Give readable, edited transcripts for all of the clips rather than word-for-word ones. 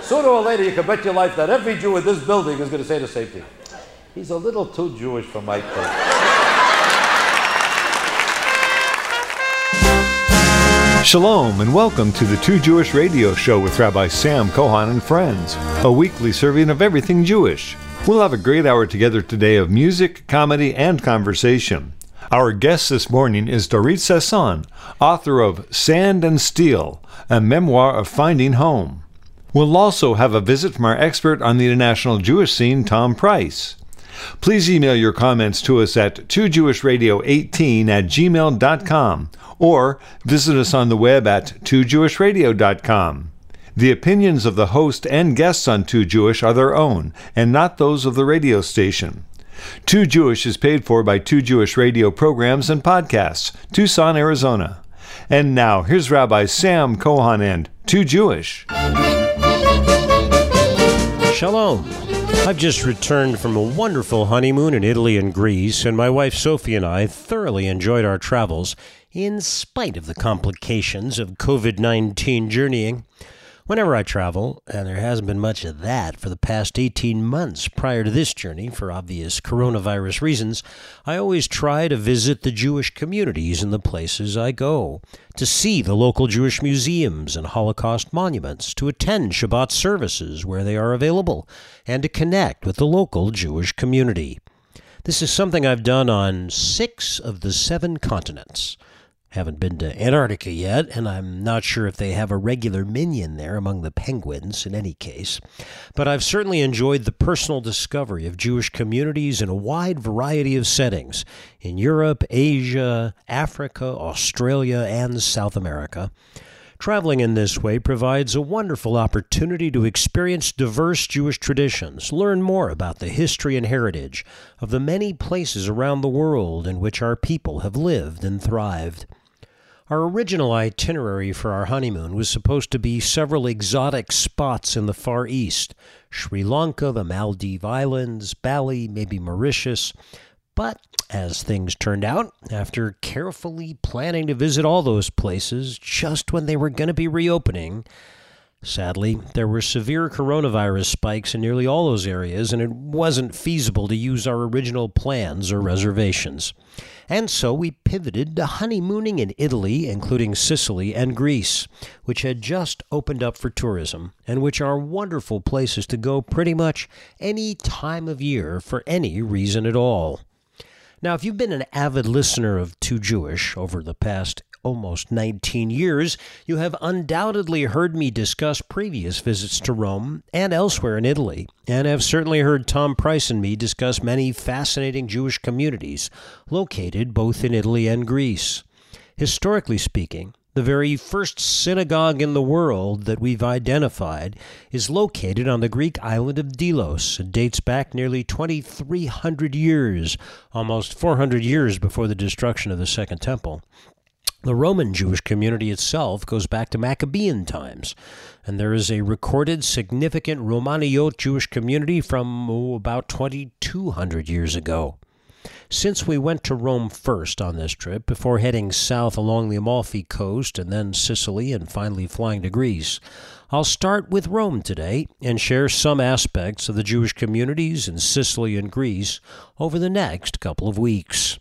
Sooner or later, you can bet your life that every Jew in this building is going to say the same thing. He's a little too Jewish for my taste. Shalom and welcome to the Two Jewish Radio Show with Rabbi Sam Cohen and friends, a weekly serving of everything Jewish. We'll have a great hour together today of music, comedy, and conversation. Our guest this morning is Dorit Sasson, author of Sand and Steel, a memoir of finding home. We'll also have a visit from our expert on the international Jewish scene, Tom Price. Please email your comments to us at twojewishradio18@gmail.com or visit us on the web at twojewishradio.com. The opinions of the host and guests on Too Jewish are their own and not those of the radio station. Too Jewish is paid for by Too Jewish Radio programs and podcasts, Tucson, Arizona. And now, here's Rabbi Sam Cohen and Too Jewish. Shalom. I've just returned from a wonderful honeymoon in Italy and Greece, and my wife Sophie and I thoroughly enjoyed our travels, in spite of the complications of COVID-19 journeying. Whenever I travel, and there hasn't been much of that for the past 18 months prior to this journey for obvious coronavirus reasons, I always try to visit the Jewish communities in the places I go, to see the local Jewish museums and Holocaust monuments, to attend Shabbat services where they are available, and to connect with the local Jewish community. This is something I've done on 6 of the 7 continents. Haven't been to Antarctica yet, and I'm not sure if they have a regular minion there among the penguins in any case. But I've certainly enjoyed the personal discovery of Jewish communities in a wide variety of settings in Europe, Asia, Africa, Australia, and South America. Traveling in this way provides a wonderful opportunity to experience diverse Jewish traditions, learn more about the history and heritage of the many places around the world in which our people have lived and thrived. Our original itinerary for our honeymoon was supposed to be several exotic spots in the Far East, Sri Lanka, the Maldives Islands, Bali, maybe Mauritius. But as things turned out, after carefully planning to visit all those places just when they were going to be reopening, sadly, there were severe coronavirus spikes in nearly all those areas, and it wasn't feasible to use our original plans or reservations. And so we pivoted to honeymooning in Italy, including Sicily and Greece, which had just opened up for tourism, and which are wonderful places to go pretty much any time of year for any reason at all. Now, if you've been an avid listener of Too Jewish over the past almost 19 years, you have undoubtedly heard me discuss previous visits to Rome and elsewhere in Italy, and have certainly heard Tom Price and me discuss many fascinating Jewish communities located both in Italy and Greece. Historically speaking, the very first synagogue in the world that we've identified is located on the Greek island of Delos. It dates back nearly 2,300 years, almost 400 years before the destruction of the Second Temple. The Roman Jewish community itself goes back to Maccabean times, and there is a recorded significant Romaniot Jewish community from about 2,200 years ago. Since we went to Rome first on this trip, before heading south along the Amalfi Coast and then Sicily and finally flying to Greece, I'll start with Rome today and share some aspects of the Jewish communities in Sicily and Greece over the next couple of weeks.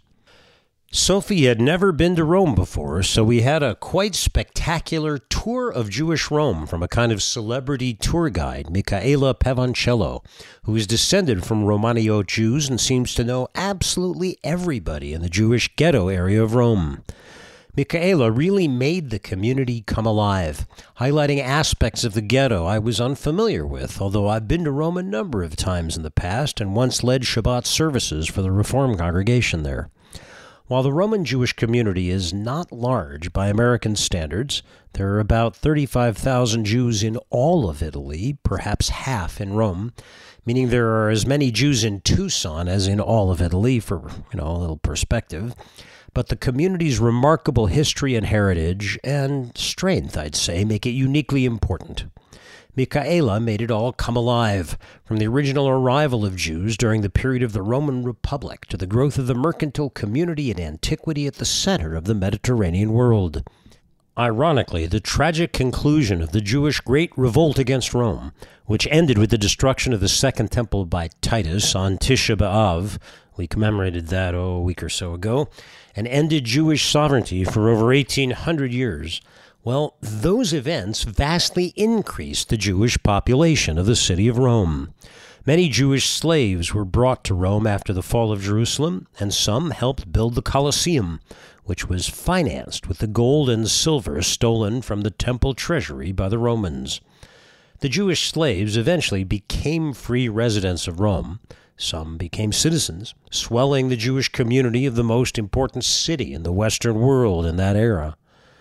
Sophie had never been to Rome before, so we had a quite spectacular tour of Jewish Rome from a kind of celebrity tour guide, Michaela Pevoncello, who is descended from Romaniot Jews and seems to know absolutely everybody in the Jewish ghetto area of Rome. Michaela really made the community come alive, highlighting aspects of the ghetto I was unfamiliar with, although I've been to Rome a number of times in the past and once led Shabbat services for the Reform congregation there. While the Roman Jewish community is not large by American standards, there are about 35,000 Jews in all of Italy, perhaps half in Rome, meaning there are as many Jews in Tucson as in all of Italy, for a little perspective. But the community's remarkable history and heritage, and strength, I'd say, make it uniquely important. Michaela made it all come alive, from the original arrival of Jews during the period of the Roman Republic to the growth of the mercantile community in antiquity at the center of the Mediterranean world. ironically, the tragic conclusion of the Jewish Great Revolt against Rome, which ended with the destruction of the Second Temple by Titus on Tisha B'Av, we commemorated that a week or so ago, and ended Jewish sovereignty for over 1,800 years. Well, those events vastly increased the Jewish population of the city of Rome. Many Jewish slaves were brought to Rome after the fall of Jerusalem, and some helped build the Colosseum, which was financed with the gold and silver stolen from the temple treasury by the Romans. The Jewish slaves eventually became free residents of Rome. Some became citizens, swelling the Jewish community of the most important city in the Western world in that era.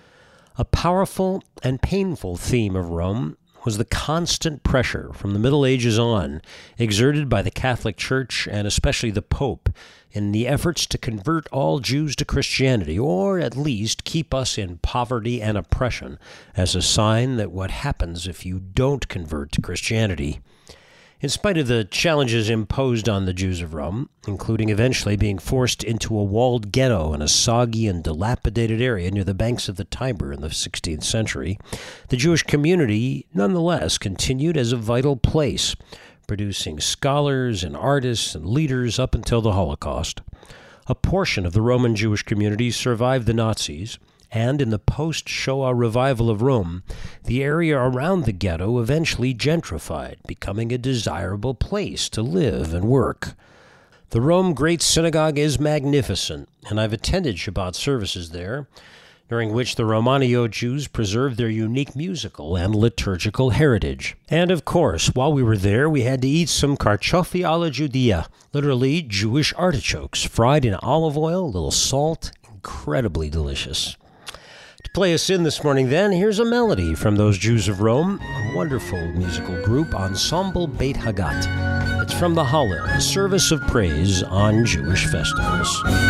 A powerful and painful theme of Rome was the constant pressure from the Middle Ages on, exerted by the Catholic Church and especially the Pope, in the efforts to convert all Jews to Christianity, or at least keep us in poverty and oppression, as a sign that what happens if you don't convert to Christianity. In spite of the challenges imposed on the Jews of Rome, including eventually being forced into a walled ghetto in a soggy and dilapidated area near the banks of the Tiber in the 16th century, the Jewish community nonetheless continued as a vital place, producing scholars and artists and leaders up until the Holocaust. A portion of the Roman Jewish community survived the Nazis, and in the post-Shoah revival of Rome, the area around the ghetto eventually gentrified, becoming a desirable place to live and work. The Rome Great Synagogue is magnificent, and I've attended Shabbat services there, during which the Romanio Jews preserved their unique musical and liturgical heritage. And of course, while we were there, we had to eat some kartoffi alla Judea, literally Jewish artichokes, fried in olive oil, a little salt, incredibly delicious. To play us in this morning, then, here's a melody from those Jews of Rome, a wonderful musical group, Ensemble Beit Hagat. It's from the Hallel, a service of praise on Jewish festivals.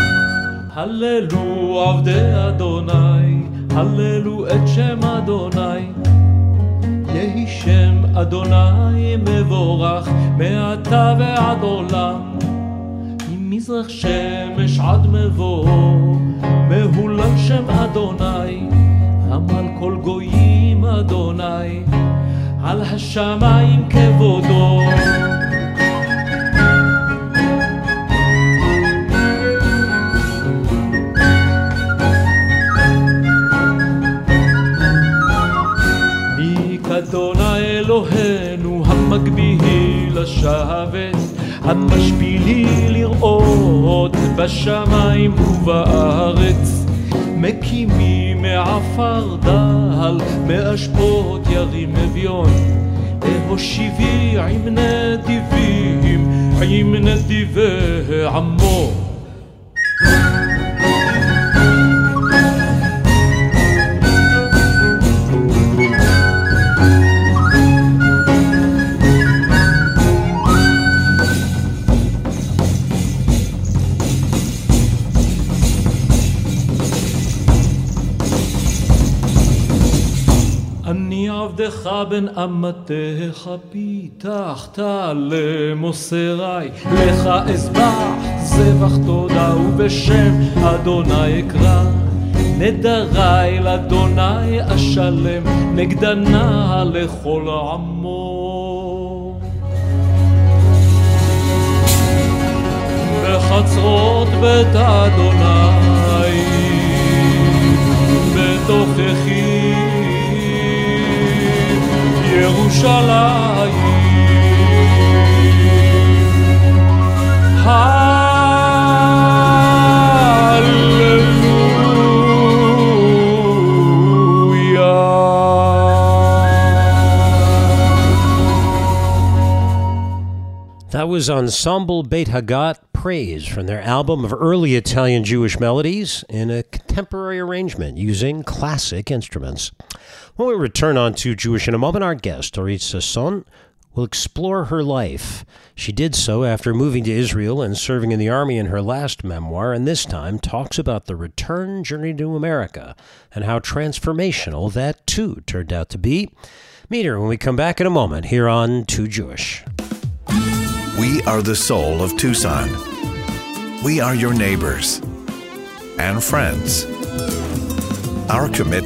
Hallelu avdei Adonai, Hallelu et Shem Adonai. Yehi Shem Adonai mevorach, me'ata ve'ad olam. ממזרח שמש עד מבוא, מהולל שם אדוני, עמל כל גויים אדוני, על השמיים כבודו. אדוני אלוהינו המגביהי לשבת, המשפילי לראות בשמיים ובארץ, מקימי מעפר דל, מאשפות ירים אביון, והושיבי עם נדיבים, עם נדיבי עמו. עבדך בן אמתך פיתחת למוסרי, לך אזבח זבח תודה ובשם אדוני אקרא, נדרי לאדוני אשלם, נגדנה לכל עמו. בחצרות בית אדוני בתוככי ירושלים, That was Ensemble Beit Hagat, Praise, from their album of early Italian Jewish melodies in a contemporary arrangement using classic instruments. When we return on To Jewish in a moment, our guest, Orit Sasson, will explore her life. She did so after moving to Israel and serving in the army in her last memoir, and this time talks about the return journey to America and how transformational that too turned out to be. Meet her when we come back in a moment here on To Jewish. We are the soul of Tucson. We are your neighbors and friends. Our commitment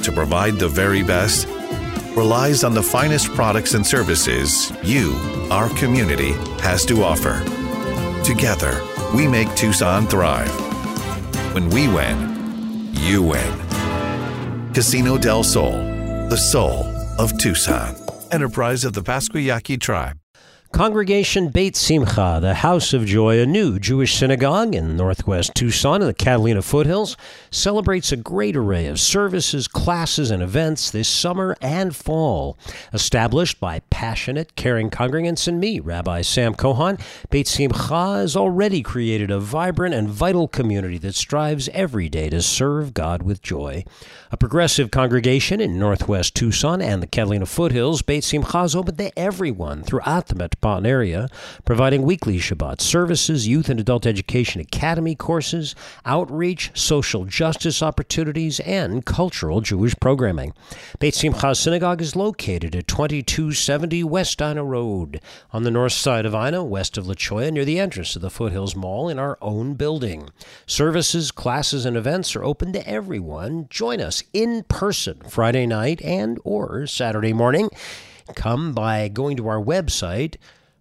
to provide the very best relies on the finest products and services you, our community, has to offer. Together, we make Tucson thrive. When we win, you win. Casino del Sol, the soul of Tucson. Enterprise of the Pasquayaqui Tribe. Congregation Beit Simcha, the House of Joy, a new Jewish synagogue in northwest Tucson in the Catalina foothills, celebrates a great array of services, classes, and events this summer and fall. Established by passionate, caring congregants and me, Rabbi Sam Cohan, Beit Simcha has already created a vibrant and vital community that strives every day to serve God with joy. A progressive congregation in northwest Tucson and the Catalina foothills, Beit Simcha is open to everyone throughout the metropolitan area, providing weekly Shabbat services, youth and adult education academy courses, outreach, social justice opportunities, and cultural Jewish programming. Beit Simcha Synagogue is located at 2270 West Ina Road on the north side of Ina, west of La Cholla, near the entrance to the Foothills Mall in our own building. Services, classes, and events are open to everyone. Join us in person Friday night and or Saturday morning. Come by going to our website,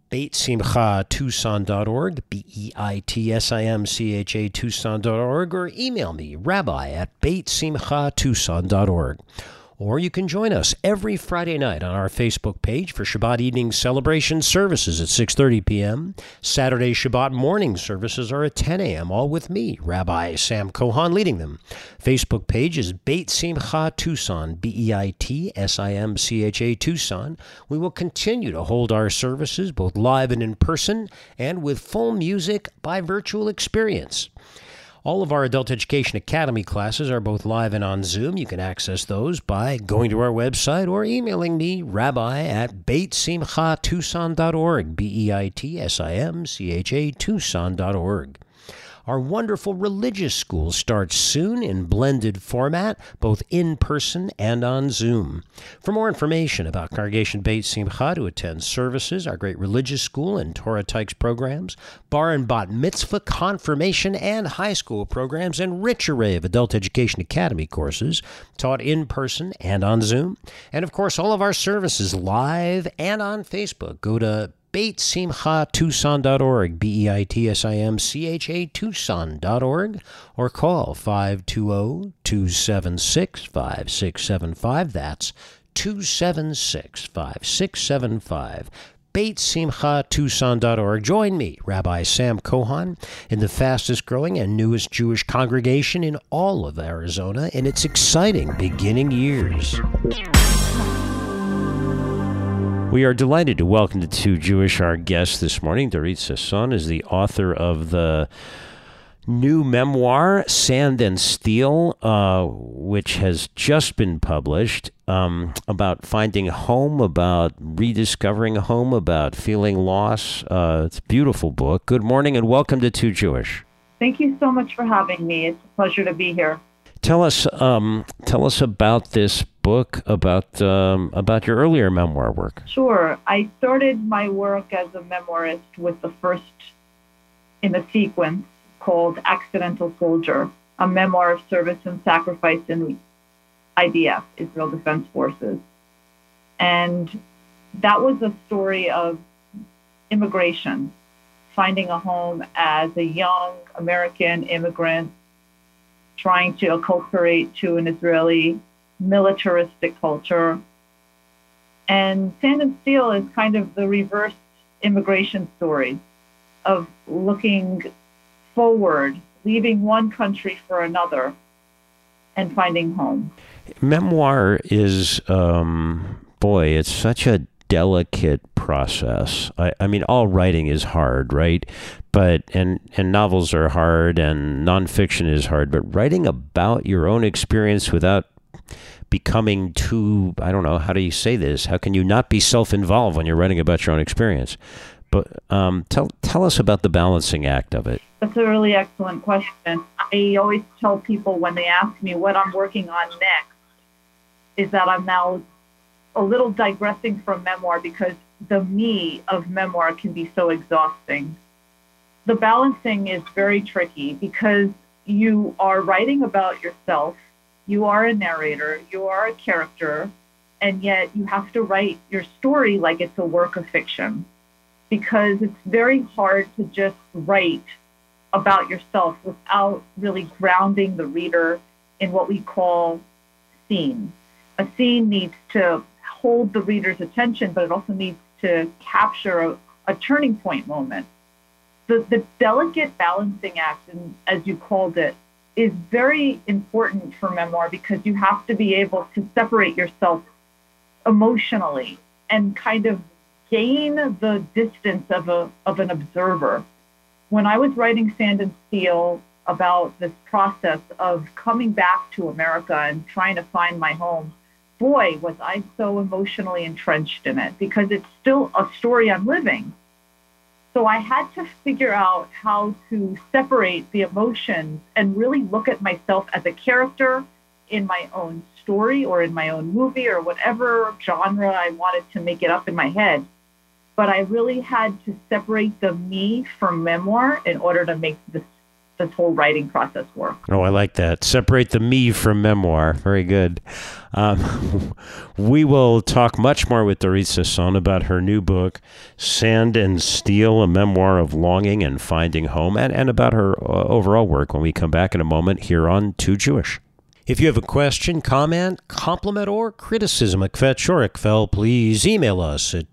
BeitSimchaTucson.org, BeitSimcha Tucson.org, or email me, rabbi@BeitSimchaTucson.org. Or you can join us every Friday night on our Facebook page for Shabbat evening celebration services at 6:30 p.m. Saturday Shabbat morning services are at 10 a.m., all with me, Rabbi Sam Cohan, leading them. Facebook page is Beit Simcha Tucson, BeitSimcha Tucson. We will continue to hold our services both live and in person, and with full music by virtual experience. All of our Adult Education Academy classes are both live and on Zoom. You can access those by going to our website or emailing me, rabbi@BeitSimchaTucson.org, BeitSimcha Tucson.org. Our wonderful religious school starts soon in blended format, both in person and on Zoom. For more information about Congregation Beit Simcha to attend services, our great religious school and Torah Tykes programs, bar and bat mitzvah, confirmation, and high school programs, and rich array of Adult Education Academy courses taught in person and on Zoom, and of course all of our services live and on Facebook. Go to BeitSimchaTucson.org, BeitSimcha Tucson.org, or call 520-276-5675. That's 276-5675. BeitSimchaTucson.org. Join me, Rabbi Sam Cohan, in the fastest growing and newest Jewish congregation in all of Arizona in its exciting beginning years. We are delighted to welcome to Two Jewish our guest this morning. Dorit Sasson is the author of the new memoir, Sand and Steel, which has just been published, about finding home, about rediscovering a home, about feeling loss. It's a beautiful book. Good morning and welcome to Two Jewish. Thank you so much for having me. It's a pleasure to be here. Tell us about this book, about your earlier memoir work. Sure. I started my work as a memoirist with the first in the sequence called Accidental Soldier, a memoir of service and sacrifice in the IDF, Israel Defense Forces. And that was a story of immigration, finding a home as a young American immigrant, trying to acculturate to an Israeli militaristic culture. And Sand and Steel is kind of the reverse immigration story of looking forward, leaving one country for another, and finding home. Memoir is, it's such a delicate process. I mean, all writing is hard, right? But and novels are hard, and nonfiction is hard. But writing about your own experience without becoming too, I don't know, how do you say this? How can you not be self-involved when you're writing about your own experience? But tell us about the balancing act of it. That's a really excellent question. I always tell people when they ask me what I'm working on next is that I'm now a little digressing from memoir because the me of memoir can be so exhausting. The balancing is very tricky because you are writing about yourself, you are a narrator, you are a character, and yet you have to write your story like it's a work of fiction, because it's very hard to just write about yourself without really grounding the reader in what we call scene. A scene needs to hold the reader's attention, but it also needs to capture a turning point moment. The delicate balancing act, and as you called it, is very important for memoir, because you have to be able to separate yourself emotionally and kind of gain the distance of an observer. When I was writing Sand and Steel about this process of coming back to America and trying to find my home, boy, was I so emotionally entrenched in it, because it's still a story I'm living. So I had to figure out how to separate the emotions and really look at myself as a character in my own story or in my own movie or whatever genre I wanted to make it up in my head. But I really had to separate the me from memoir in order to make this whole writing process work. Oh, I like that. Separate the me from memoir. Very good. We will talk much more with Dorit Sassoon about her new book, Sand and Steel, a memoir of longing and finding home, and about her overall work when we come back in a moment here on Too Jewish. If you have a question, comment, compliment, or criticism of Kvetch or Ekfel, please email us at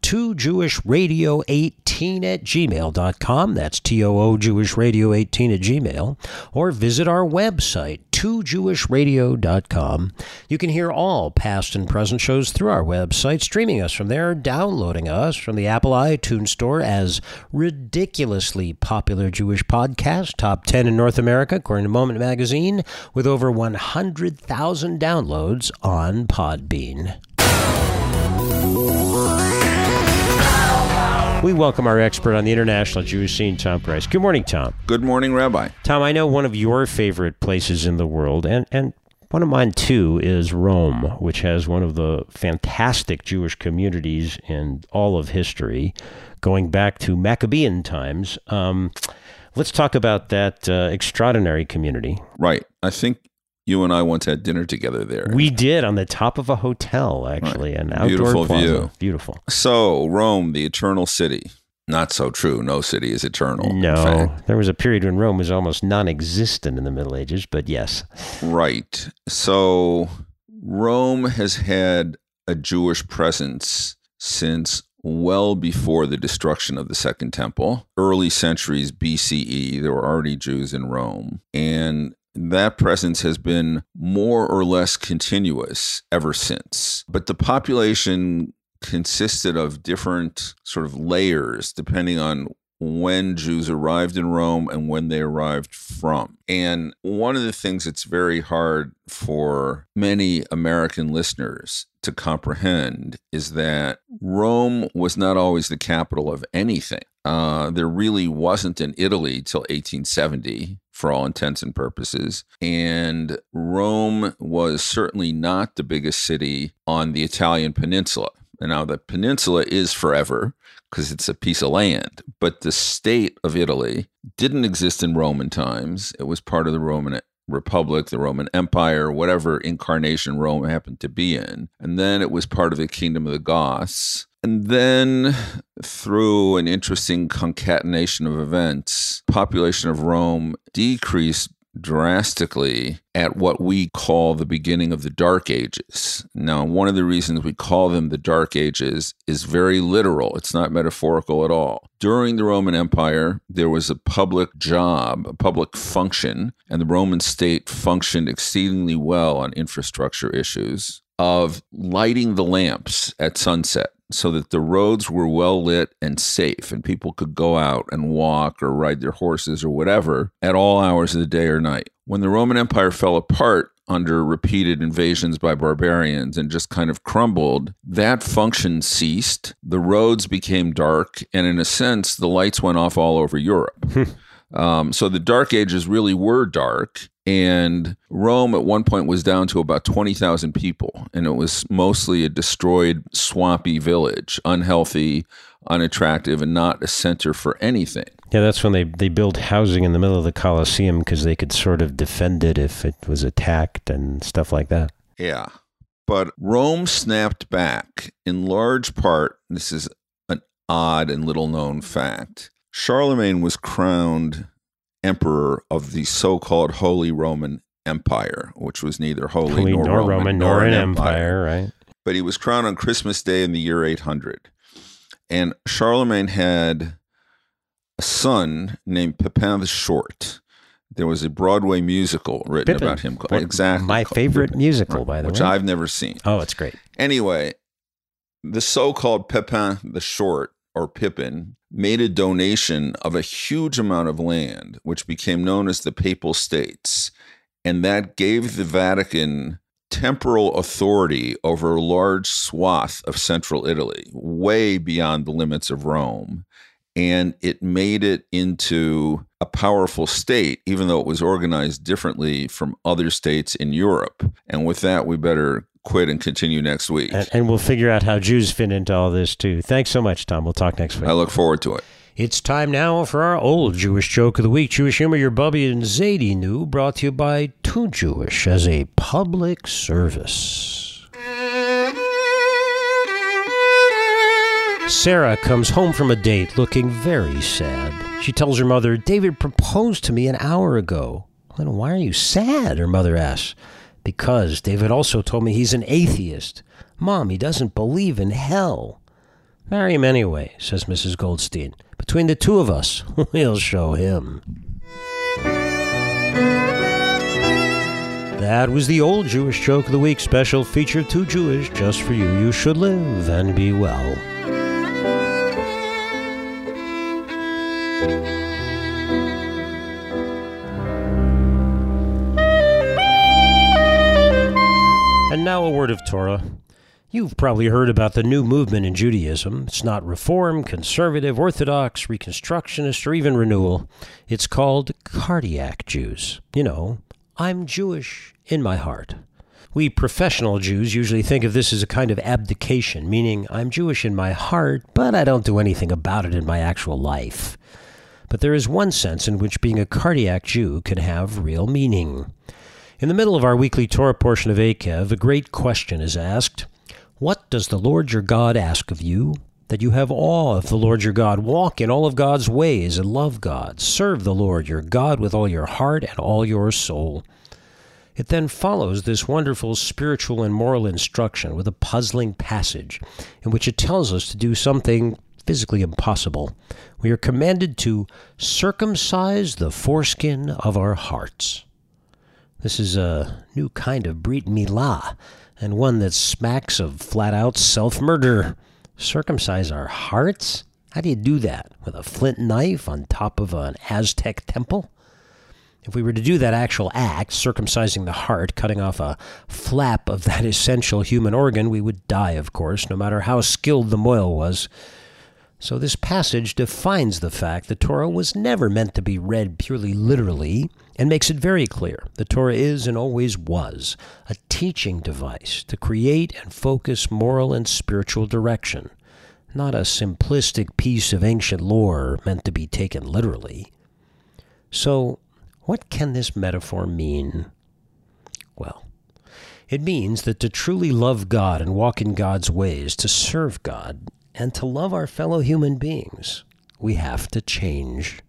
toojewishradio18@gmail.com. That's toojewishradio18@gmail. Or visit our website, toojewishradio.com. You can hear all past and present shows through our website, streaming us from there, downloading us from the Apple iTunes Store as ridiculously popular Jewish podcast, top 10 in North America, according to Moment Magazine, with over 100,000 downloads on Podbean. We welcome our expert on the international Jewish scene, Tom Price. Good morning, Tom. Good morning, Rabbi. Tom, I know one of your favorite places in the world, and one of mine too, is Rome, which has one of the fantastic Jewish communities in all of history, going back to Maccabean times. Let's talk about that extraordinary community. Right. I think you and I once had dinner together there. We did, on the top of a hotel, actually, right. An outdoor Beautiful plaza. View. Beautiful. So, Rome, the eternal city. Not so true. No city is eternal. No. There was a period when Rome was almost non-existent in the Middle Ages, but yes. Right. So, Rome has had a Jewish presence since well before the destruction of the Second Temple. Early centuries BCE, there were already Jews in Rome. And that presence has been more or less continuous ever since. But the population consisted of different sort of layers depending on when Jews arrived in Rome and when they arrived from. And one of the things that's very hard for many American listeners to comprehend is that Rome was not always the capital of anything. There really wasn't an Italy till 1870, for all intents and purposes. And Rome was certainly not the biggest city on the Italian peninsula. And now the peninsula is forever because it's a piece of land. But the state of Italy didn't exist in Roman times. It was part of the Roman Republic, the Roman Empire, whatever incarnation Rome happened to be in. And then it was part of the kingdom of the Goths. And then through an interesting concatenation of events, population of Rome decreased drastically at what we call the beginning of the Dark Ages. Now, one of the reasons we call them the Dark Ages is very literal. It's not metaphorical at all. During the Roman Empire, there was a public job, a public function, and the Roman state functioned exceedingly well on infrastructure issues of lighting the lamps at sunset, so that the roads were well lit and safe and people could go out and walk or ride their horses or whatever at all hours of the day or night. When the Roman Empire fell apart under repeated invasions by barbarians and just kind of crumbled, that function ceased, the roads became dark, and in a sense, the lights went off all over Europe. So the Dark Ages really were dark. And Rome at one point was down to about 20,000 people, and it was mostly a destroyed, swampy village, unhealthy, unattractive, and not a center for anything. Yeah, that's when they built housing in the middle of the Colosseum because they could sort of defend it if it was attacked and stuff like that. Yeah. But Rome snapped back in large part. This is an odd and little known fact. Charlemagne was crowned emperor of the so-called Holy Roman Empire, which was neither holy nor Roman nor an empire, right? But he was crowned on Christmas Day in the year 800. And Charlemagne had a son named Pepin the Short. There was a Broadway musical written Pippin. about him. Exactly. My favorite Pippin, musical, by the which way. I've never seen. Oh, it's great. Anyway, the so-called Pepin the Short, or Pippin, made a donation of a huge amount of land, which became known as the Papal States. And that gave the Vatican temporal authority over a large swath of central Italy, way beyond the limits of Rome. And it made it into a powerful state, even though it was organized differently from other states in Europe. And with that, we better quit and continue next week. And we'll figure out how Jews fit into all this, too. Thanks so much, Tom. We'll talk next week. I look forward to it. It's time now for our old Jewish joke of the week. Jewish humor your Bubby and Zadie knew, brought to you by Too Jewish as a public service. Sarah comes home from a date looking very sad. She tells her mother, David proposed to me an hour ago. Well, why are you sad? Her mother asks. Because David also told me he's an atheist. Mom, he doesn't believe in hell. Marry him anyway, says Mrs. Goldstein. Between the two of us, we'll show him. That was the old Jewish joke of the week special feature Too Jewish just for you. You should live and be well. And now a word of Torah. You've probably heard about the new movement in Judaism. It's not Reform, Conservative, Orthodox, Reconstructionist, or even Renewal. It's called Cardiac Jews. You know, I'm Jewish in my heart. We professional Jews usually think of this as a kind of abdication, meaning I'm Jewish in my heart, but I don't do anything about it in my actual life. But there is one sense in which being a cardiac Jew can have real meaning. In the middle of our weekly Torah portion of Akev, a great question is asked. What does the Lord your God ask of you? That you have awe of the Lord your God, walk in all of God's ways and love God, serve the Lord your God with all your heart and all your soul. It then follows this wonderful spiritual and moral instruction with a puzzling passage in which it tells us to do something physically impossible. We are commanded to circumcise the foreskin of our hearts. This is a new kind of Brit Milah, and one that smacks of flat-out self-murder. Circumcise our hearts? How do you do that? With a flint knife on top of an Aztec temple? If we were to do that actual act, circumcising the heart, cutting off a flap of that essential human organ, we would die, of course, no matter how skilled the moil was. So this passage defines the fact that Torah was never meant to be read purely literally and makes it very clear the Torah is and always was a teaching device to create and focus moral and spiritual direction, not a simplistic piece of ancient lore meant to be taken literally. So, what can this metaphor mean? Well, it means that to truly love God and walk in God's ways, to serve God, and to love our fellow human beings, we have to change.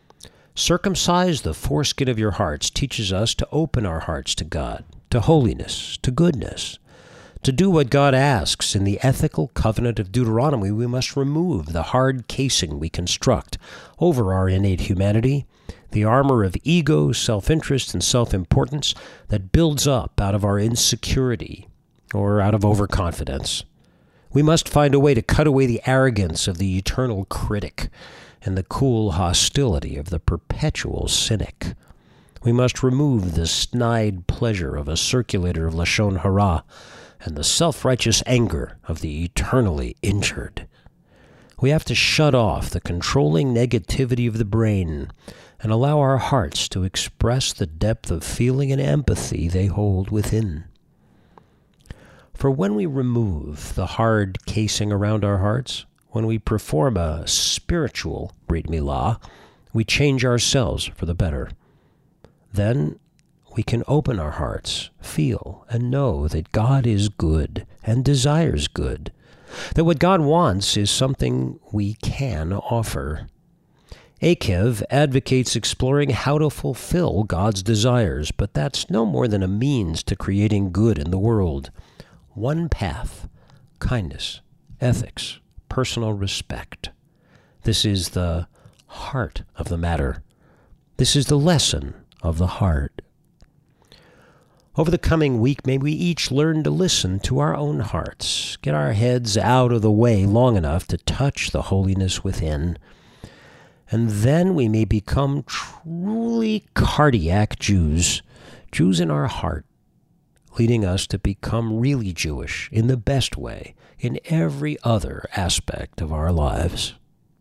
Circumcise the foreskin of your hearts teaches us to open our hearts to God, to holiness, to goodness. To do what God asks in the ethical covenant of Deuteronomy, we must remove the hard casing we construct over our innate humanity, the armor of ego, self-interest, and self-importance that builds up out of our insecurity or out of overconfidence. We must find a way to cut away the arrogance of the eternal critic and the cool hostility of the perpetual cynic. We must remove the snide pleasure of a circulator of Lashon Hara and the self-righteous anger of the eternally injured. We have to shut off the controlling negativity of the brain and allow our hearts to express the depth of feeling and empathy they hold within. For when we remove the hard casing around our hearts, when we perform a spiritual Brit Milah, we change ourselves for the better. Then we can open our hearts, feel, and know that God is good and desires good, that what God wants is something we can offer. Akev advocates exploring how to fulfill God's desires, but that's no more than a means to creating good in the world. One path: kindness, ethics, personal respect. This is the heart of the matter. This is the lesson of the heart. Over the coming week, may we each learn to listen to our own hearts, get our heads out of the way long enough to touch the holiness within, and then we may become truly cardiac Jews, Jews in our heart, leading us to become really Jewish in the best way in every other aspect of our lives.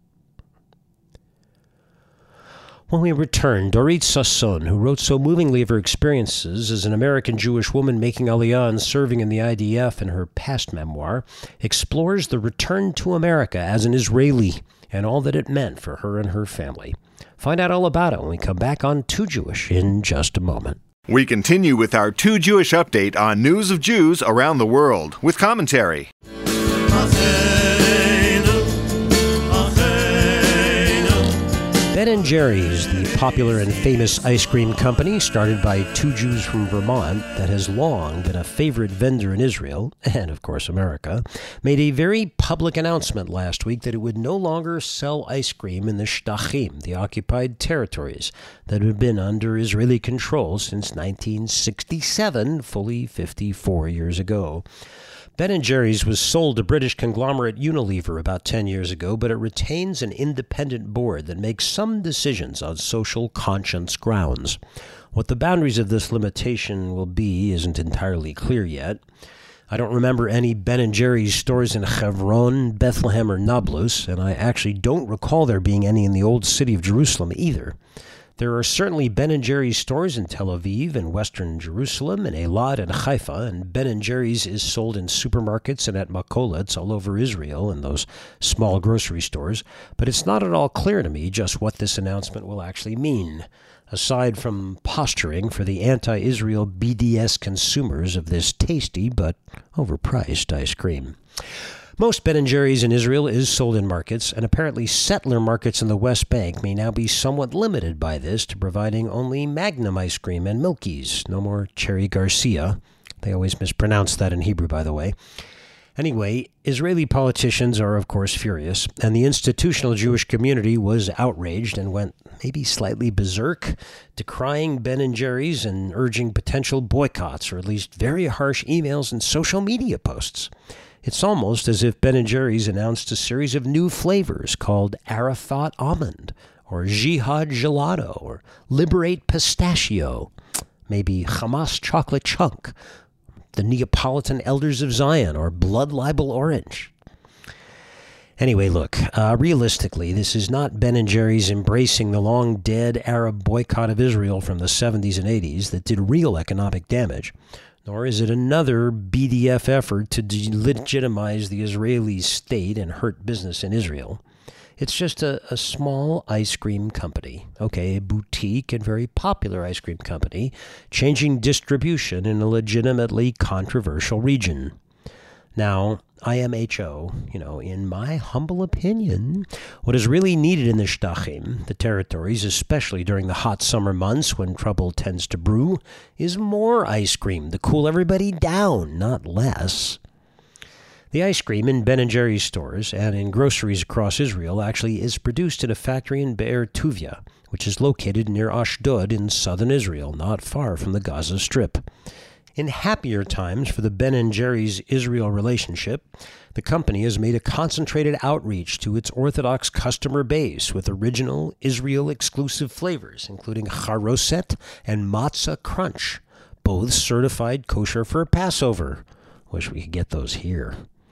When we return, Dorit Sasson, who wrote so movingly of her experiences as an American Jewish woman making Aliyah and serving in the IDF in her past memoir, explores the return to America as an Israeli and all that it meant for her and her family. Find out all about it when we come back on Too Jewish in just a moment. We continue with our Too Jewish update on news of Jews around the world with commentary. Ben & Jerry's, the popular and famous ice cream company started by two Jews from Vermont that has long been a favorite vendor in Israel, and of course America, made a very public announcement last week that it would no longer sell ice cream in the Shtachim, the occupied territories that had been under Israeli control since 1967, fully 54 years ago. Ben & Jerry's was sold to British conglomerate Unilever about 10 years ago, but it retains an independent board that makes some decisions on social conscience grounds. What the boundaries of this limitation will be isn't entirely clear yet. I don't remember any Ben & Jerry's stores in Hebron, Bethlehem, or Nablus, and I actually don't recall there being any in the old city of Jerusalem either. There are certainly Ben & Jerry's stores in Tel Aviv and Western Jerusalem, in Eilat and Haifa, and Ben & Jerry's is sold in supermarkets and at makolets all over Israel in those small grocery stores, but it's not at all clear to me just what this announcement will actually mean, aside from posturing for the anti-Israel BDS consumers of this tasty but overpriced ice cream. Most Ben & Jerry's in Israel is sold in markets, and apparently settler markets in the West Bank may now be somewhat limited by this to providing only Magnum ice cream and Milky's. No more Cherry Garcia. They always mispronounce that in Hebrew, by the way. Anyway, Israeli politicians are, of course, furious, and the institutional Jewish community was outraged and went maybe slightly berserk, decrying Ben & Jerry's and urging potential boycotts or at least very harsh emails and social media posts. It's almost as if Ben & Jerry's announced a series of new flavors called Arafat Almond, or Jihad Gelato, or Liberate Pistachio, maybe Hamas Chocolate Chunk, the Neapolitan Elders of Zion, or Blood Libel Orange. Anyway, look, realistically, this is not Ben & Jerry's embracing the long-dead Arab boycott of Israel from the 70s and 80s that did real economic damage. Nor is it another BDF effort to delegitimize the Israeli state and hurt business in Israel. It's just a small ice cream company, a boutique and very popular ice cream company, changing distribution in a legitimately controversial region. Now, IMHO, in my humble opinion, what is really needed in the Shtachim, the territories, especially during the hot summer months when trouble tends to brew, is more ice cream to cool everybody down, not less. The ice cream in Ben & Jerry's stores and in groceries across Israel actually is produced at a factory in Be'er Tuvia, which is located near Ashdod in southern Israel, not far from the Gaza Strip. In happier times for the Ben & Jerry's Israel relationship, the company has made a concentrated outreach to its Orthodox customer base with original Israel-exclusive flavors, including Charoset and Matzah Crunch, both certified kosher for Passover. Wish we could get those here.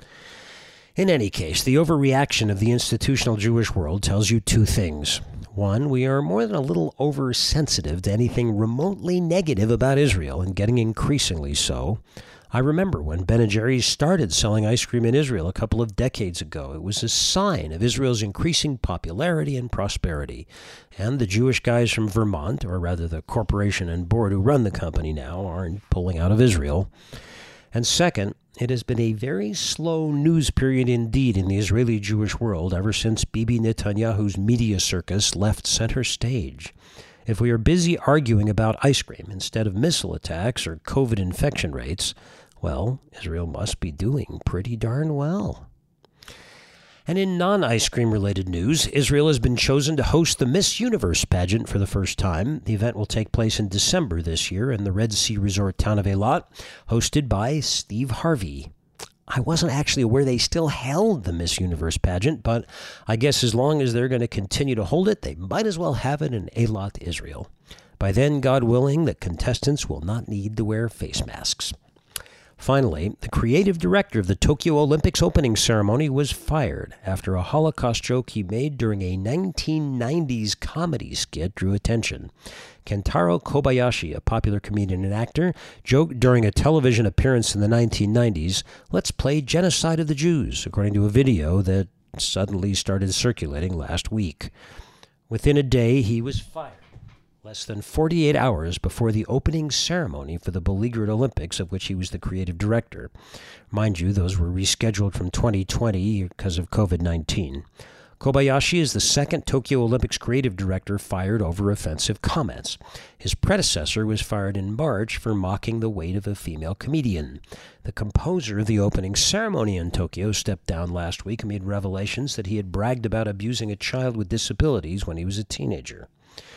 In any case, the overreaction of the institutional Jewish world tells you two things. One, we are more than a little oversensitive to anything remotely negative about Israel, and getting increasingly so. I remember when Ben & Jerry's started selling ice cream in Israel a couple of decades ago. It was a sign of Israel's increasing popularity and prosperity. And the Jewish guys from Vermont, or rather the corporation and board who run the company now, aren't pulling out of Israel. And second, it has been a very slow news period indeed in the Israeli Jewish world ever since Bibi Netanyahu's media circus left center stage. If we are busy arguing about ice cream instead of missile attacks or COVID infection rates, well, Israel must be doing pretty darn well. And in non-ice cream related news, Israel has been chosen to host the Miss Universe pageant for the first time. The event will take place in December this year in the Red Sea resort town of Eilat, hosted by Steve Harvey. I wasn't actually aware they still held the Miss Universe pageant, but I guess as long as they're going to continue to hold it, they might as well have it in Eilat, Israel. By then, God willing, the contestants will not need to wear face masks. Finally, the creative director of the Tokyo Olympics opening ceremony was fired after a Holocaust joke he made during a 1990s comedy skit drew attention. Kentaro Kobayashi, a popular comedian and actor, joked during a television appearance in the 1990s, "Let's play Genocide of the Jews," according to a video that suddenly started circulating last week. Within a day, he was fired. Less than 48 hours before the opening ceremony for the beleaguered Olympics, of which he was the creative director. Mind you, those were rescheduled from 2020 because of COVID-19. Kobayashi is the second Tokyo Olympics creative director fired over offensive comments. His predecessor was fired in March for mocking the weight of a female comedian. The composer of the opening ceremony in Tokyo stepped down last week amid revelations that he had bragged about abusing a child with disabilities when he was a teenager.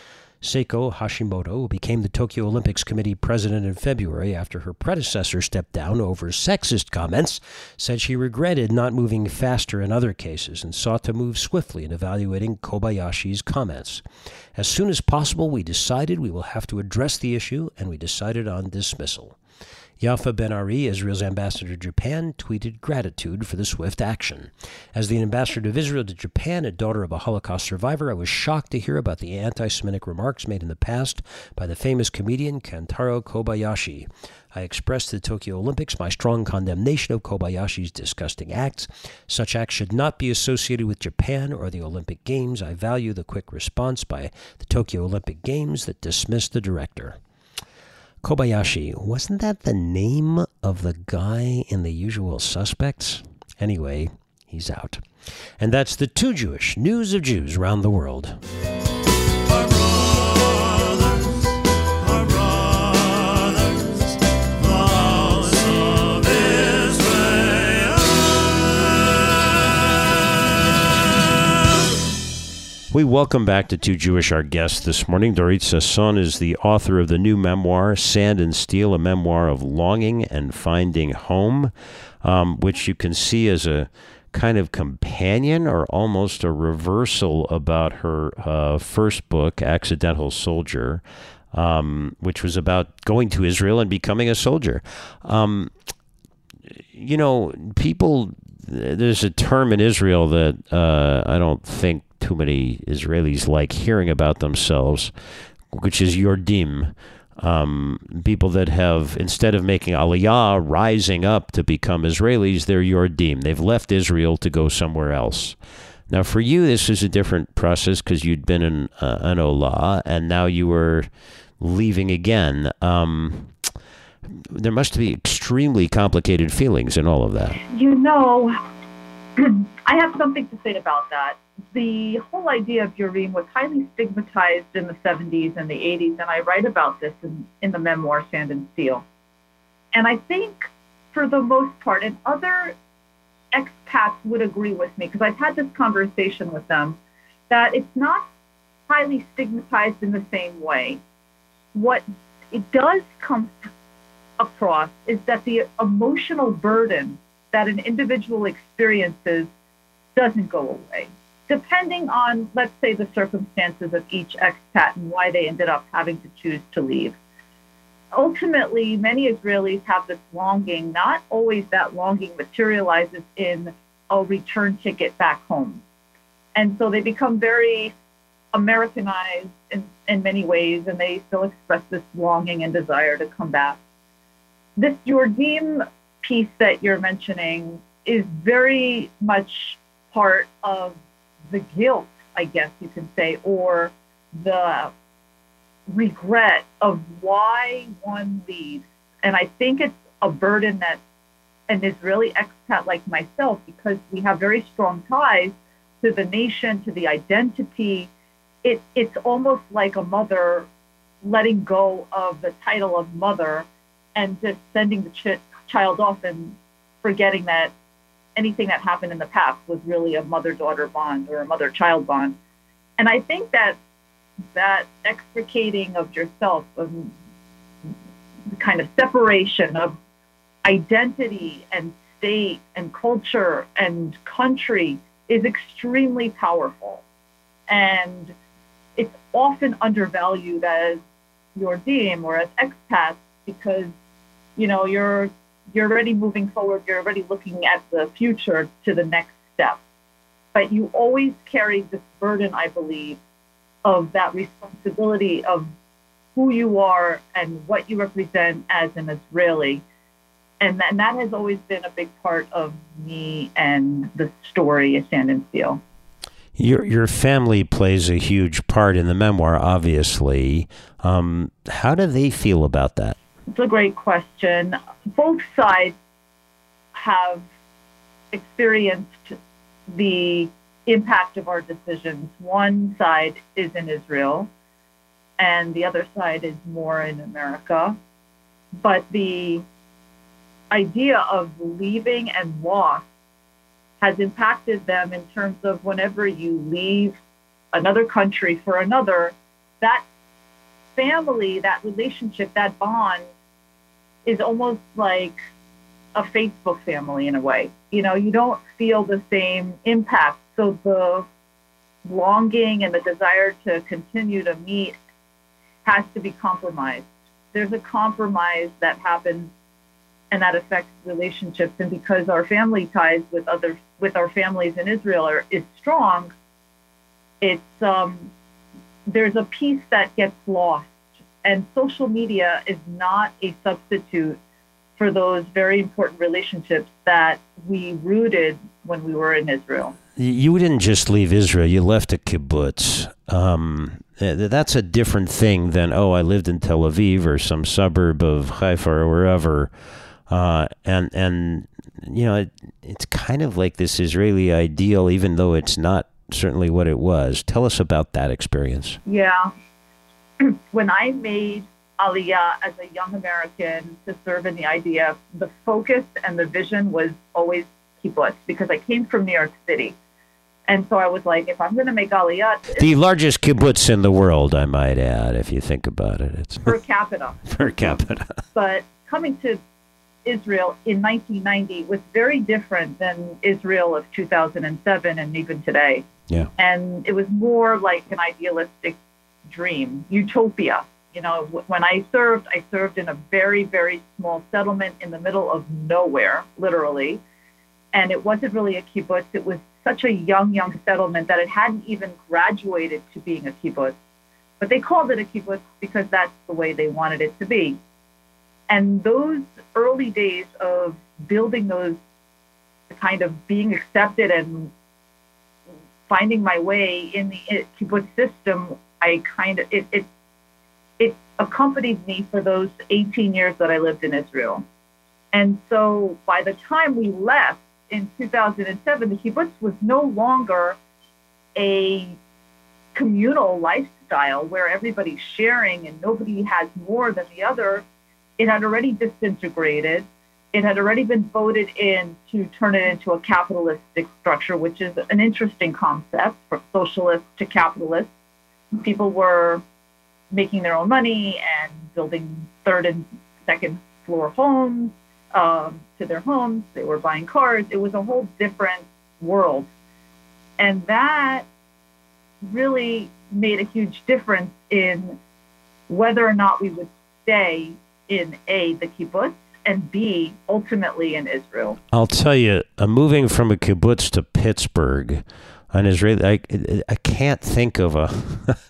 Seiko Hashimoto, who became the Tokyo Olympics Committee president in February after her predecessor stepped down over sexist comments, said she regretted not moving faster in other cases and sought to move swiftly in evaluating Kobayashi's comments. As soon as possible, we decided we will have to address the issue, and we decided on dismissal. Yafa Ben-Ari, Israel's ambassador to Japan, tweeted gratitude for the swift action. As the ambassador of Israel to Japan and daughter of a Holocaust survivor, I was shocked to hear about the anti-Semitic remarks made in the past by the famous comedian Kentaro Kobayashi. I expressed to the Tokyo Olympics my strong condemnation of Kobayashi's disgusting acts. Such acts should not be associated with Japan or the Olympic Games. I value the quick response by the Tokyo Olympic Games that dismissed the director. Kobayashi, wasn't that the name of the guy in The Usual Suspects? Anyway, he's out. And that's the Too Jewish News of Jews around the world. We welcome back to Too Jewish our guest this morning. Dorit Sasson is the author of the new memoir, Sand and Steel, a memoir of longing and finding home, which you can see as a kind of companion or almost a reversal about her first book, Accidental Soldier, which was about going to Israel and becoming a soldier. People, there's a term in Israel that I don't think too many Israelis like hearing about themselves, which is Yordim. People that have, instead of making Aliyah, rising up to become Israelis, they're Yordim. They've left Israel to go somewhere else. Now, for you, this is a different process because you'd been in an Olah, and now you were leaving again. There must be extremely complicated feelings in all of that. I have something to say about that. The whole idea of Yorim was highly stigmatized in the 70s and the 80s, and I write about this in the memoir, Sand and Steel. And I think, for the most part, and other expats would agree with me, because I've had this conversation with them, that it's not highly stigmatized in the same way. What it does come across is that the emotional burden that an individual experiences doesn't go away, depending on, let's say, the circumstances of each expat and why they ended up having to choose to leave. Ultimately, many Israelis have this longing. Not always that longing materializes in a return ticket back home. And so they become very Americanized in many ways, and they still express this longing and desire to come back. This Yordim piece that you're mentioning is very much part of the guilt, I guess you can say, or the regret of why one leaves. And I think it's a burden that an Israeli expat like myself, because we have very strong ties to the nation, to the identity, it's almost like a mother letting go of the title of mother and just sending the child off and forgetting that anything that happened in the past was really a mother-daughter bond or a mother-child bond. And I think that extricating of yourself, of the kind of separation of identity and state and culture and country is extremely powerful. And it's often undervalued as Yordim or as expats because, you're already moving forward, you're already looking at the future to the next step. But you always carry this burden, I believe, of that responsibility of who you are and what you represent as an Israeli. And that has always been a big part of me and the story of Sand and Steel. Your family plays a huge part in the memoir, obviously. How do they feel about that? It's a great question. Both sides have experienced the impact of our decisions. One side is in Israel, and the other side is more in America. But the idea of leaving and loss has impacted them in terms of whenever you leave another country for another, that family, that relationship, that bond is almost like a Facebook family in a way. You don't feel the same impact. So the longing and the desire to continue to meet has to be compromised. There's a compromise that happens and that affects relationships. And because our family ties with our families in Israel is strong, it's there's a piece that gets lost. And social media is not a substitute for those very important relationships that we rooted when we were in Israel. You didn't just leave Israel, you left a kibbutz. That's a different thing than, I lived in Tel Aviv or some suburb of Haifa or wherever. It's kind of like this Israeli ideal, even though it's not certainly what it was. Tell us about that experience. Yeah. When I made Aliyah as a young American to serve in the IDF, the focus and the vision was always kibbutz, because I came from New York City. And so I was like, if I'm going to make Aliyah... The largest kibbutz in the world, I might add, if you think about it. It's per capita. Per capita. But coming to Israel in 1990 was very different than Israel of 2007 and even today. Yeah. And it was more like an idealistic dream, utopia. When I served in a very, very small settlement in the middle of nowhere, literally. And it wasn't really a kibbutz. It was such a young settlement that it hadn't even graduated to being a kibbutz. But they called it a kibbutz because that's the way they wanted it to be. And those early days of building those, kind of being accepted and finding my way in the kibbutz system, it accompanied me for those 18 years that I lived in Israel. And so by the time we left in 2007, the kibbutz was no longer a communal lifestyle where everybody's sharing and nobody has more than the other. It had already disintegrated. It had already been voted in to turn it into a capitalistic structure, which is an interesting concept, from socialist to capitalist. People were making their own money and building third and second floor homes to their homes. They were buying cars. It was a whole different world. And that really made a huge difference in whether or not we would stay in A, the kibbutz, and B, ultimately in Israel. I'll tell you, moving from a kibbutz to Pittsburgh, an Israeli. I can't think of a.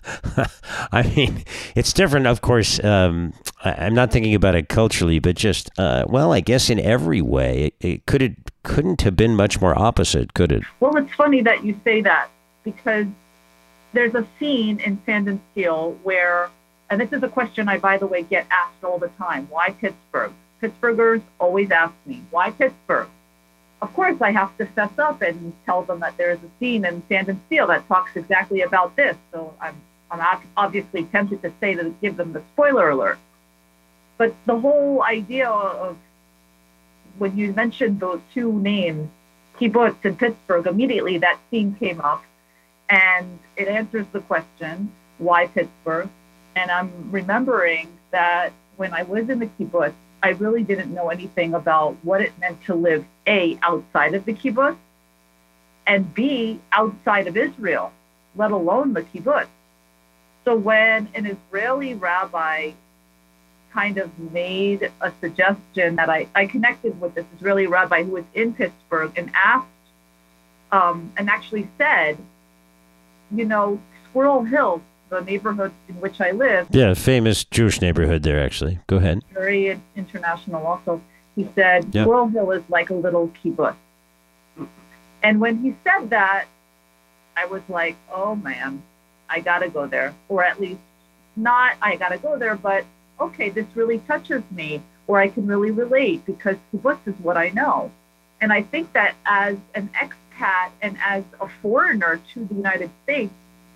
I mean, it's different, of course. I'm not thinking about it culturally, but just well, I guess in every way, it couldn't have been much more opposite, could it? Well, it's funny that you say that, because there's a scene in Sand and Steel where, and this is a question I, by the way, get asked all the time: why Pittsburgh? Pittsburghers always ask me, why Pittsburgh? Of course, I have to fess up and tell them that there is a scene in Sand and Steel that talks exactly about this. So I'm obviously tempted to say to give them the spoiler alert. But the whole idea of, when you mentioned those two names, kibbutz and Pittsburgh, immediately that scene came up, and it answers the question, why Pittsburgh? And I'm remembering that when I was in the kibbutz, I really didn't know anything about what it meant to live, A, outside of the kibbutz, and B, outside of Israel, let alone the kibbutz. So when an Israeli rabbi kind of made a suggestion that I connected with this Israeli rabbi who was in Pittsburgh and asked, and actually said, Squirrel Hill, the neighborhood in which I live. Yeah, famous Jewish neighborhood there, actually. Go ahead. Very international also. He said, Squirrel Hill is like a little kibbutz. And when he said that, I was like, oh man, I got to go there. Or at least not I got to go there, but okay, this really touches me, or I can really relate, because kibbutz is what I know. And I think that as an expat and as a foreigner to the United States,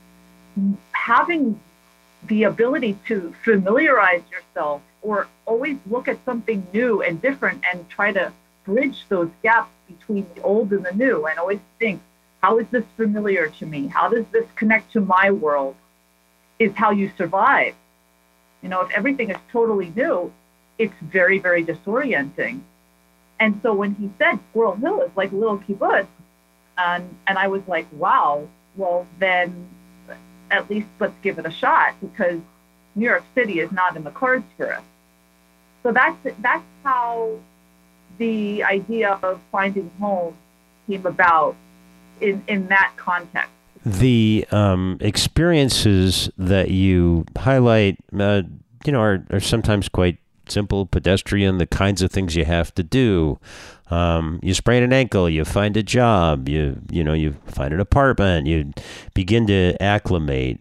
having the ability to familiarize yourself or always look at something new and different and try to bridge those gaps between the old and the new, and always think, how is this familiar to me? How does this connect to my world? Is how you survive. If everything is totally new, it's very, very disorienting. And so when he said Squirrel Hill is like a little kibbutz, and I was like, wow, well then at least let's give it a shot, because New York City is not in the cards for us. So that's how the idea of finding home came about in that context. The experiences that you highlight, are sometimes quite simple, pedestrian, the kinds of things you have to do. You sprain an ankle, you find a job, you find an apartment, you begin to acclimate.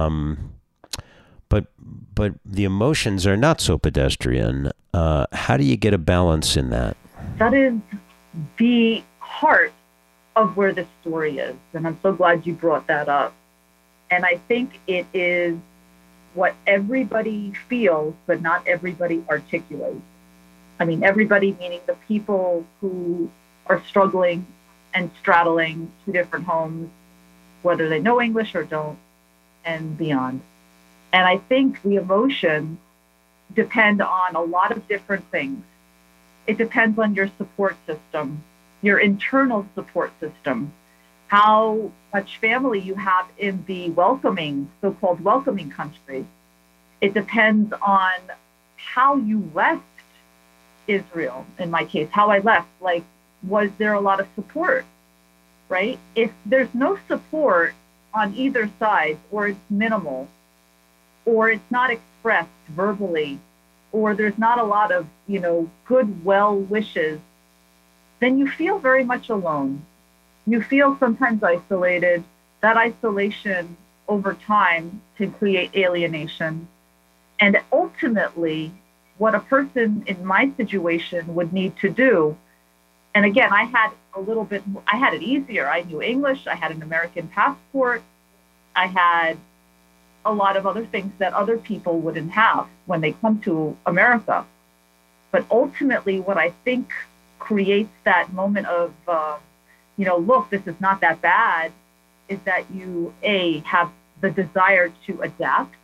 But the emotions are not so pedestrian. How do you get a balance in that? That is the heart of where the story is. And I'm so glad you brought that up. And I think it is what everybody feels, but not everybody articulates. I mean, everybody meaning the people who are struggling and straddling two different homes, whether they know English or don't, and beyond. And I think the emotions depend on a lot of different things. It depends on your support system, your internal support system, how much family you have in the so-called welcoming countries. It depends on how you left Israel, in my case, how I left. Like, was there a lot of support, right? If there's no support on either side, or it's minimal, or it's not expressed verbally, or there's not a lot of, good well wishes, then you feel very much alone. You feel sometimes isolated. That isolation over time can create alienation. And ultimately, what a person in my situation would need to do, and again, I had it easier. I knew English. I had an American passport. I had a lot of other things that other people wouldn't have when they come to America. But ultimately, what I think creates that moment of, look, this is not that bad, is that you, A, have the desire to adapt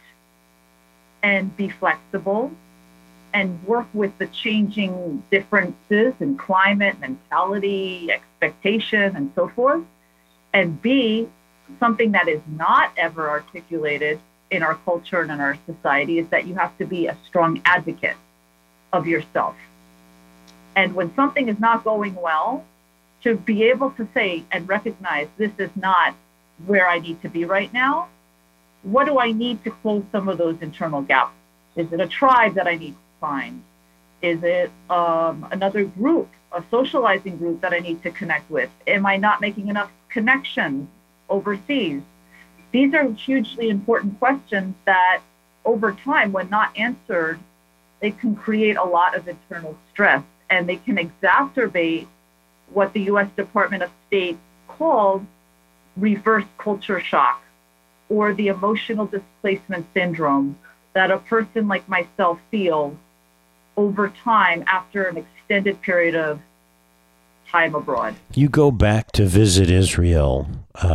and be flexible and work with the changing differences in climate, mentality, expectation, and so forth. And B, something that is not ever articulated in our culture and in our society is that you have to be a strong advocate of yourself. And when something is not going well, to be able to say and recognize this is not where I need to be right now? What do I need to close some of those internal gaps? Is it a tribe that I need to find? Is it another group, a socializing group that I need to connect with? Am I not making enough connections overseas? These are hugely important questions that over time, when not answered, they can create a lot of internal stress, and they can exacerbate what the U.S. Department of State called reverse culture shock, or the emotional displacement syndrome that a person like myself feels over time after an extended period of time abroad. You go back to visit Israel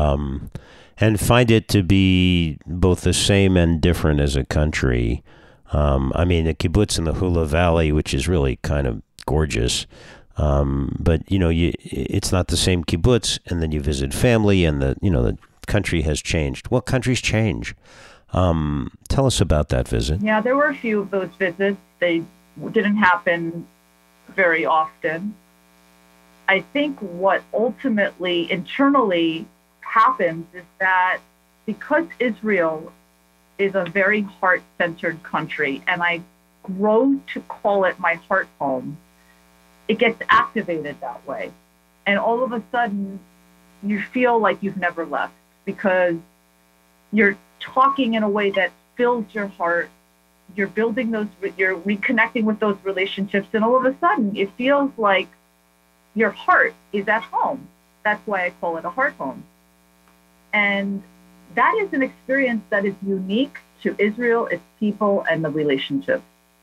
and find it to be both the same and different as a country. I mean, the kibbutz in the Hula Valley, which is really kind of gorgeous, but it's not the same kibbutz. And then you visit family, and the country has changed. Well, countries change. Tell us about that visit. Yeah, there were a few of those visits. They didn't happen very often. I think what ultimately internally happens is that because Israel is a very heart-centered country, and I grow to call it my heart home, it gets activated that way. And all of a sudden, you feel like you've never left because you're talking in a way that fills your heart. You're you're reconnecting with those relationships, and all of a sudden, it feels like your heart is at home. That's why I call it a heart home. And that is an experience that is unique to Israel, its people, and the relationships.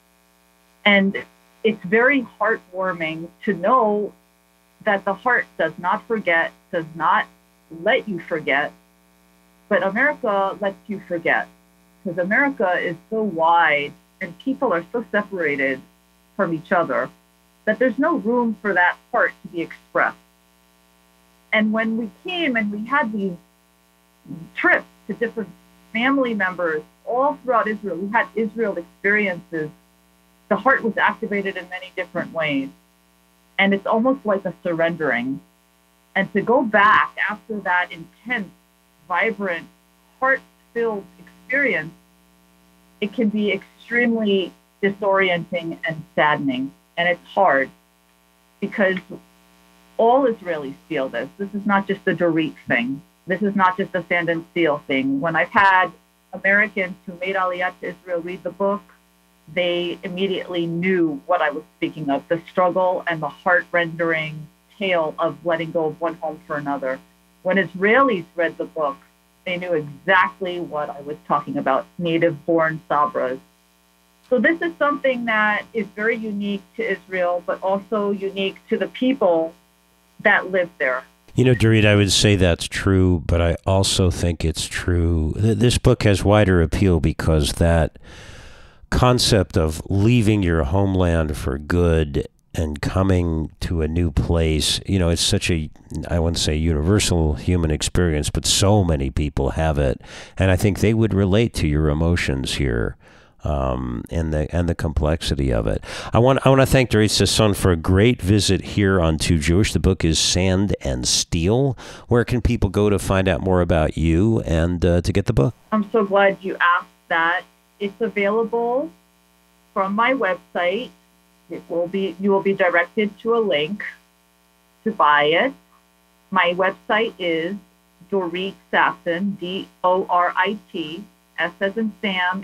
And it's very heartwarming to know that the heart does not forget, does not let you forget, but America lets you forget. Because America is so wide and people are so separated from each other that there's no room for that heart to be expressed. And when we came and we had these trips to different family members all throughout Israel, we had Israel experiences. The heart was activated in many different ways. And it's almost like a surrendering. And to go back after that intense, vibrant, heart-filled experience, it can be extremely disorienting and saddening. And it's hard because all Israelis feel this. This is not just a Dorit thing. This is not just a Sand and Steel thing. When I've had Americans who made Aliyah to Israel read the book, they immediately knew what I was speaking of, the struggle and the heart-rendering tale of letting go of one home for another. When Israelis read the book, they knew exactly what I was talking about, native-born Sabras. So this is something that is very unique to Israel, but also unique to the people that live there. Dorit, I would say that's true, but I also think it's true. This book has wider appeal because that concept of leaving your homeland for good and coming to a new place, it's such a, I wouldn't say universal human experience, but so many people have it. And I think they would relate to your emotions here. And the complexity of it. I want to thank Dorit Sasson for a great visit here on Too Jewish. The book is Sand and Steel. Where can people go to find out more about you and to get the book? I'm so glad you asked that. It's available from my website. You will be directed to a link to buy it. My website is Dorit Sasson, DORIT. S as in Sam,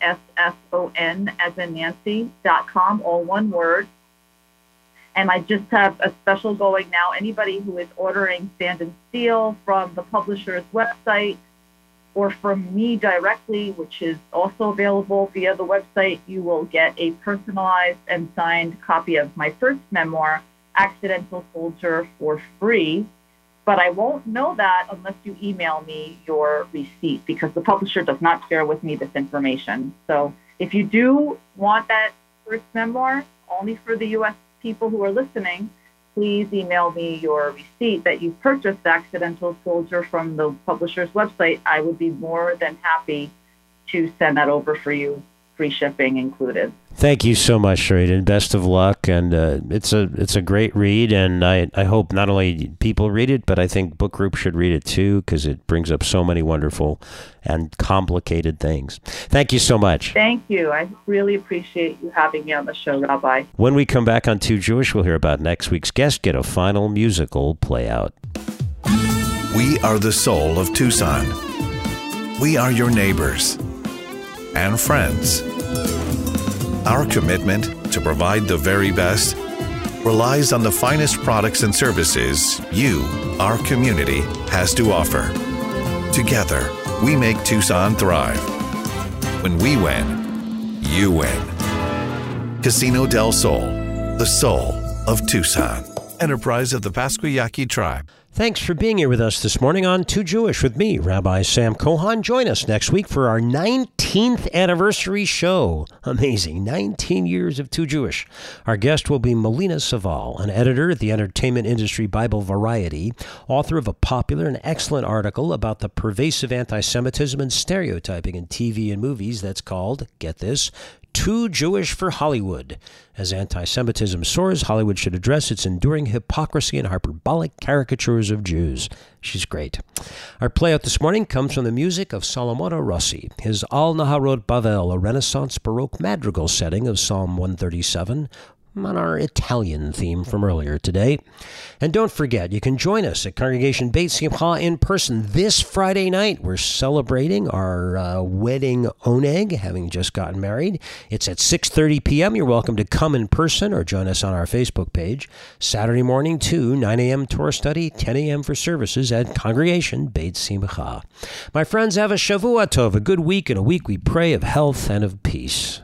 ASSON as in Nancy.com, all one word. And I just have a special going now. Anybody who is ordering Sand and Steel from the publisher's website or from me directly, which is also available via the website, you will get a personalized and signed copy of my first memoir, Accidental Soldier, for free. But I won't know that unless you email me your receipt, because the publisher does not share with me this information. So if you do want that first memoir, only for the U.S. people who are listening, please email me your receipt that you purchased Accidental Soldier from the publisher's website. I would be more than happy to send that over for you free shipping included. Thank you so much, Sharita, and best of luck. And it's a great read, and I hope not only people read it, but I think book group should read it too, because it brings up so many wonderful and complicated things. Thank you so much. Thank you. I really appreciate you having me on the show, Rabbi. When we come back on Too Jewish, we'll hear about next week's guest get a final musical play out. We are the soul of Tucson. We are your neighbors and friends. Our commitment to provide the very best relies on the finest products and services you, our community, has to offer. Together, we make Tucson thrive. When we win, you win. Casino del Sol, the soul of Tucson. Enterprise of the Pasquayaqui Tribe. Thanks for being here with us this morning on Too Jewish with me, Rabbi Sam Kohan. Join us next week for our 19th anniversary show. Amazing, 19 years of Too Jewish. Our guest will be Melina Saval, an editor at the Entertainment Industry Bible Variety, author of a popular and excellent article about the pervasive anti-Semitism and stereotyping in TV and movies that's called, get this, Too Jewish for Hollywood. As anti-Semitism soars, Hollywood should address its enduring hypocrisy and hyperbolic caricatures of Jews. She's great. Our playout this morning comes from the music of Solomono Rossi, his Al Naharot Bavel, a Renaissance Baroque madrigal setting of Psalm 137, on our Italian theme from earlier today. And don't forget, you can join us at Congregation Beit Simcha in person this Friday night. We're celebrating our wedding oneg, having just gotten married. It's at 6:30 p.m. You're welcome to come in person or join us on our Facebook page. Saturday morning, too, 9 a.m. Torah study, 10 a.m. for services at Congregation Beit Simcha. My friends, have a Shavua Tov, a good week, and a week we pray of health and of peace.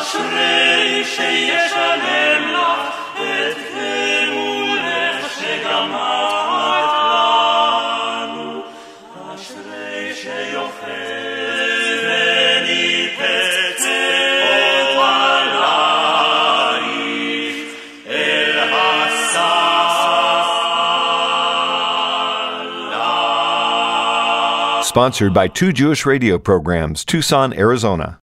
אשרי שישלם לך את גאולך שגמרת לנו, אשרי שיוחד וניפץ עוד עלייך אל הסלע. Sponsored by 2 Jewish radio programs, Tucson, Arizona.